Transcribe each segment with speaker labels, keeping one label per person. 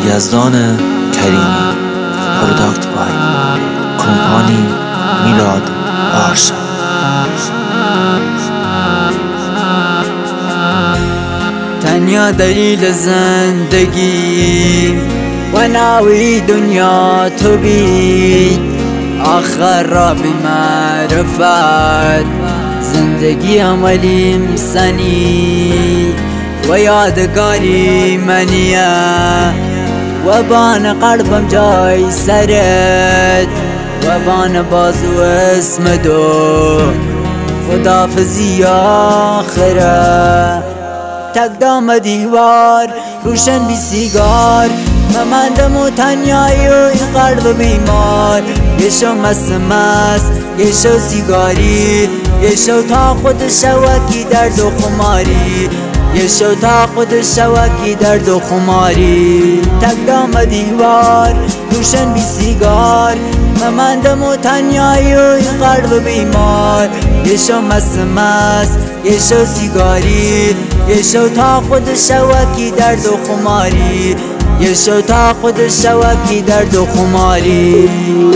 Speaker 1: یزدان کریمی. پروداکت بای کمپانی میلاد بارسا.
Speaker 2: تنیا دلیل زندگی و ناوی دنیا تو بی، آخر را بی معرفت زندگی عملیم سنی و یادگاری منیه و بان قلبم جای سرت و بان بازو اسم دو خدافزی آخره. تک دام دیوار روشن بی سیگار ممندم و تنیایی و این قلب بیمار. یه شو مست یه شو سیگاری، یه شو تا خود شوکی درد و خماری، یه شو تا خود شوکی درد و خماری. تک دام دیوار روشن بی سیگار ممندم و تنیایی و این قلب بیمار. یه شو مست یه شو سیگاری، یه شو تا خود شوکی درد و خماری، یه شو تا خود شوکی درد و خماری.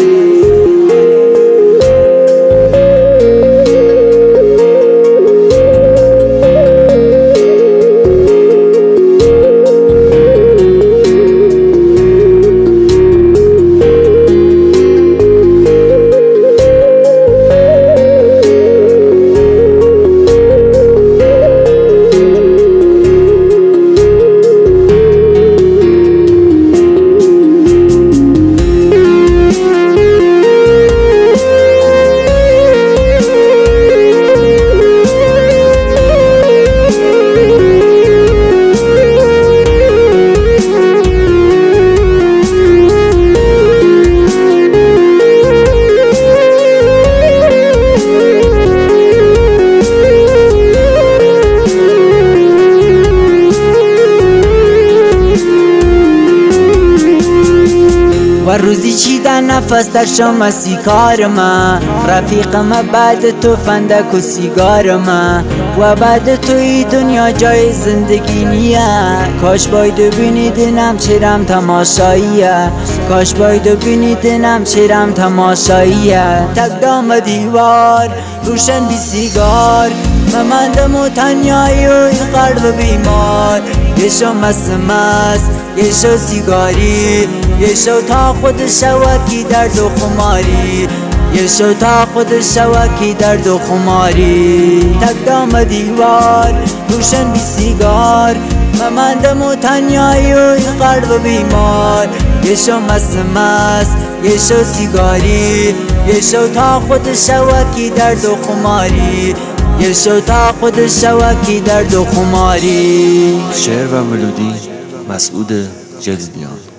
Speaker 2: و روزی چیدن نفس در شام سیکار من، رفیقم بعد تو فندک و سیگار من و بعد توی دنیا جای زندگی نیه. کاش باید ببینی دینم چرم تماشاییه، کاش باید ببینی دینم چرم تماشاییه. تک دام دیوار روشن بی سیگار ممندم و تنیایی و این قلب بیمار. یه شو مست یه شو سیگاری، یه شو تا خود شوکی درد و خماری، یه شو تا خود شوکی درد و خماری. تک دام دیوار روشن بی سیگار ممندم و تنیایی و این قلب بیمار. یه شو مست یه شو سیگاری، یه شو تا خود شوکی درد و خماری، یه شو تا خود شوکی درد و خماری.
Speaker 1: شعر و ملودی مسعود جلدیان.